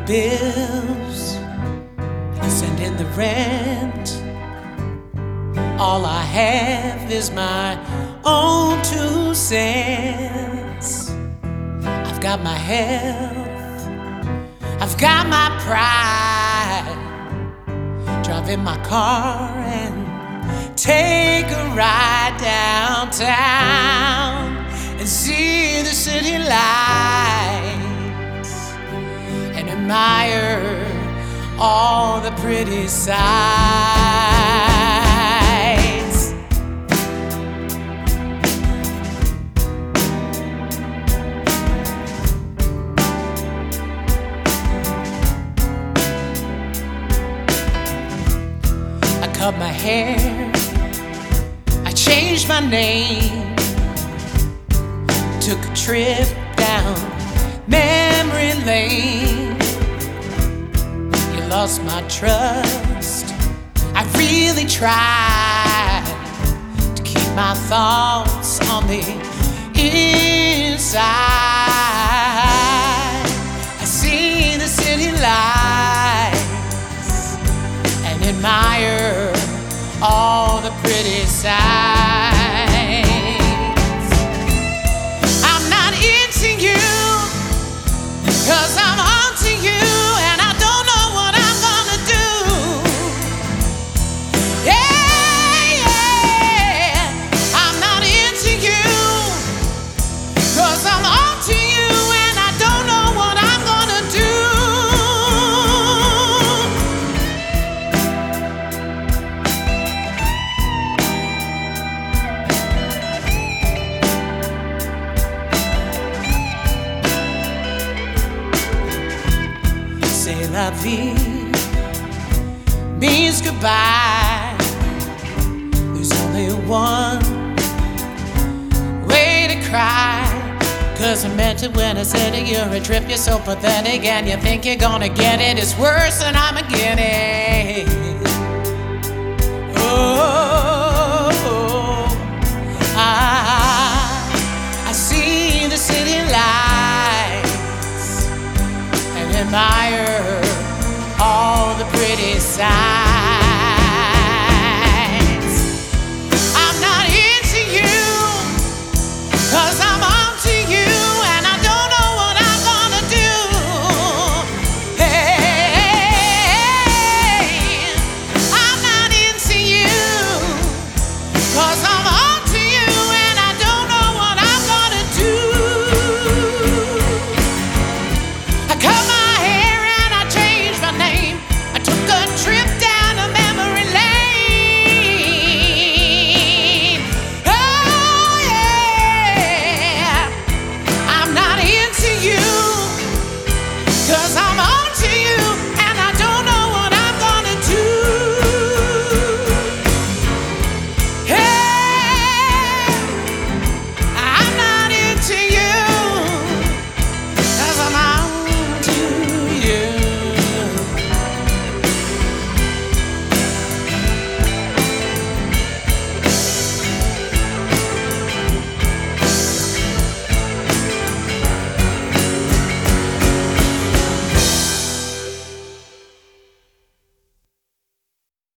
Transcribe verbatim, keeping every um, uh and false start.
bills, send in the rent. All I have is my own two cents. I've got my health, I've got my pride. Drive in my car and take a ride downtown and see the city lights and admire all the pretty sights. I cut my hair, I changed my name, took a trip down memory lane. You lost my trust, I really tried to keep my thoughts on the inside. I see the city lights and admire all the pretty sights. I'm not into you, 'cause I'm onto you, and I don't know what I'm gonna do. Yeah, yeah, I'm not into you, 'cause I'm onto you, and I don't know what I'm gonna do. C'est la vie means goodbye. There's only one way to cry, 'cause I meant it when I said it. You're a trip, you're so pathetic, and you think you're gonna get it. It's worse than I'm a getting. Oh, I, I see the city lights and admire all the pretty sights.